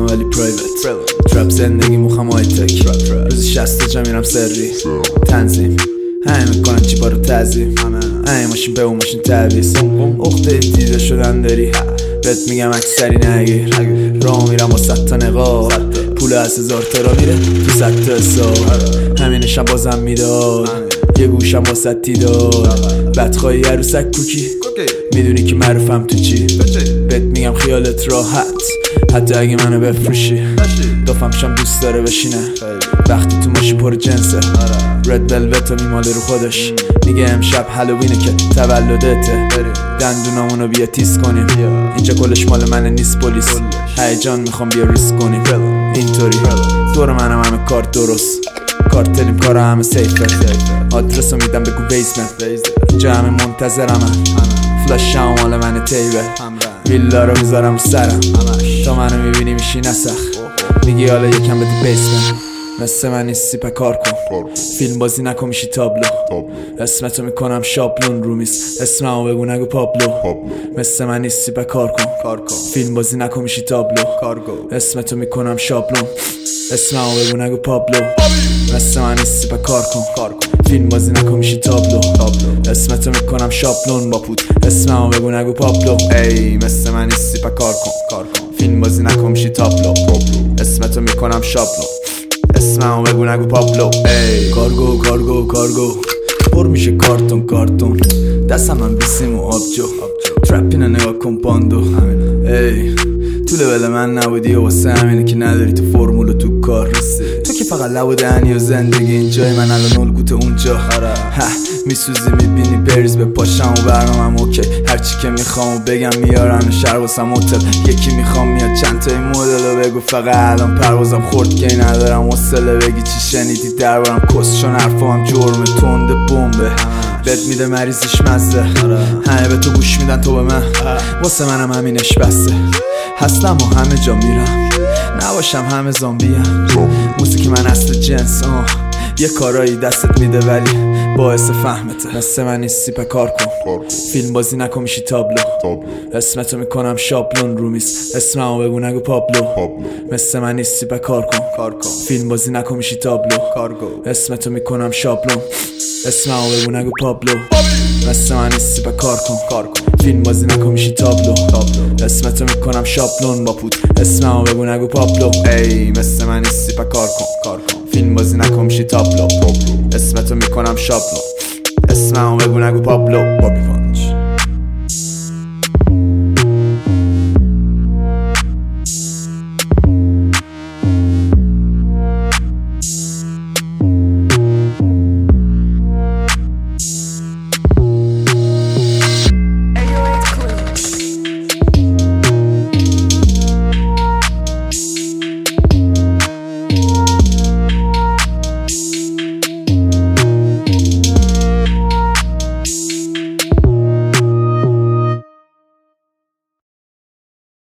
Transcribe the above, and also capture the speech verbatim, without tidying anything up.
ولی پرایوت ترپ زندگی مخم های تک روزی شسته جا میرم سری تنظیم همه میکنن چی بارو تعظیم همه ماشین به اون ماشین تعویز اخته دیده شدن داری بهت میگم اکثری نگیر راه میرم با ست تا نقاب پول از هزار ترا میره تو ست تا حساب همینشم بازم میداد یه گوشم با ستی داد بدخواهی عروسک کوکی میدونی که معروفم تو چی بهت میگم خیالت راحت حتی اگه منو بفروشی دافم شم دوست داره بشینه وقتی تو ماشی پر جنسه رد ولوت رو میماله رو خودش میگه امشب هالوینه که تولدته دندونامونو بیا تیز کنیم اینجا کلش مال من نیست پلیس هیجان میخوام بیا ریسک کنیم اینطوری دور منم همه کارت درست کارتلیم کارا همه سیفه آدرسو میدم بگو بیسمنت اینجا همه منتظرم فلاش هم مال من تیبه ویلا رو میذارم رو سرم تا منو میبینی میشی نسخ میگی حالا یکم بده بیسمنت مثل من نیستی پا کار کن فیلم بازی نکن میشی تابلو اسمتو میکنم شابلون رومیس اسممو بگو نگو پابلو مثل من نیستی پا کار کن فیلم بازی نکن میشی تابلو اسمتو میکنم شابلون اسممو بگو نگو پابلو مثل من نیستی پا کار کن فیلم بازی نکن میشی تابلو اسمتو میکنم شابلون با پود اسممو بگو نگو پابلو ای مثل من نیستی پا کار کن فیلم بازی نکن میشی تابلو اسمتو میکنم شابلون اسممو بگو نگو پابلو ای کارگو کارگو کارگو پر میشه کارتون کارتون دستم من بیسیم و آبجو ترپینه نگاه کن پاندو ای تو لول من نبودی و واسه همینه که نداری تو فرمول و تو کار تو که فقط لب و دهنی و زندگی اینجای من الان الگوت اونجا ها میسوزی میبینی بریز به پاشم و برنامم اوکی هرچی که میخوام و بگم میارن و شهر واسم هتل یکی میخوام میاد چند تای مدل و بگو فقط الان پروازم خورد که ندارم حوصله بگی چی شنیدی دربارم کس چون حرفام جرم تنده بمبه بهت میده مریضش مزه همه به تو گوش میدن تو به من واسه منم همینش بسته هستم و همه جا میرم نباشم همه زامبیم موزیک من اصل جنس آه یه کارایی دستت میده ولی باعث فهمته مثل من نیستی پا کار کن فیلم بازی نکن میشی تابلو اسمتو میکنم شابلون رومیس اسممو بگو نگو پابلو مثل من نیستی پا کار کن فیلم بازی نکن میشی تابلو اسمتو میکنم شابلون اسممو بگو نگو پابلو مثل من نیستی پا کار کن فیلم بازی نکن میشی تابلو اسمتو میکنم شابلون با پود اسممو بگو نگو پابلو ای مثل من نیستی پا کار کن فیلم بازی نکن میشی تابلو اسمتو میکنم شابلون اسممو بگو نگو پابلو بابی پانچ